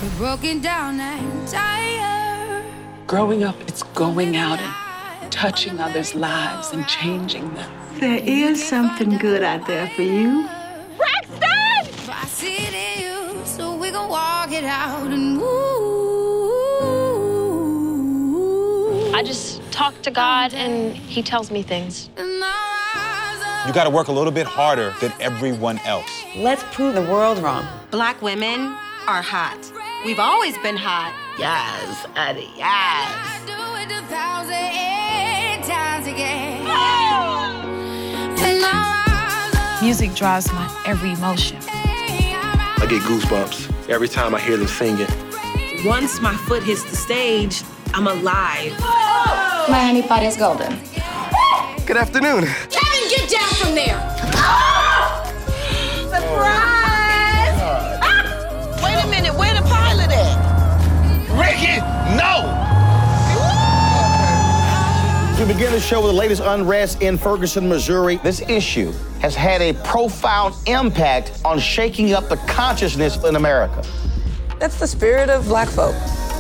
We're broken down and tired. Growing up, it's going out and touching others' lives and changing them. There is something good out there for you. Braxton! I see it in you, so we gon' walk it out and move. I just talk to God and he tells me things. You gotta work a little bit harder than everyone else. Let's prove the world wrong. Black women are hot. We've always been hot. Yes, honey, yes. I do it 1,008 times again. And I rise up. Music drives my every emotion. I get goosebumps every time I hear them singing. Once my foot hits the stage, I'm alive. My honey pot is golden. Good afternoon. Kevin, get down from there! Surprise! Wait a minute, where the pilot at? Ricky, no! We begin the show with the latest unrest in Ferguson, Missouri. This issue has had a profound impact on shaking up the consciousness in America. That's the spirit of black folk.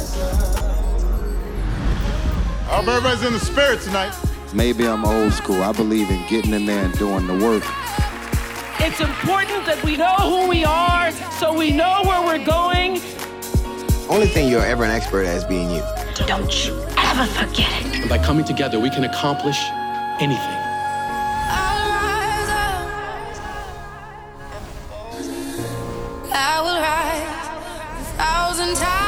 I hope everybody's in the spirit tonight. Maybe I'm old school. I believe in getting in there and doing the work. It's important that we know who we are so we know where we're going. Only thing you're ever an expert at is being you. Don't you ever forget it. And by coming together, we can accomplish anything. I'll rise up. I will rise 1,000 times.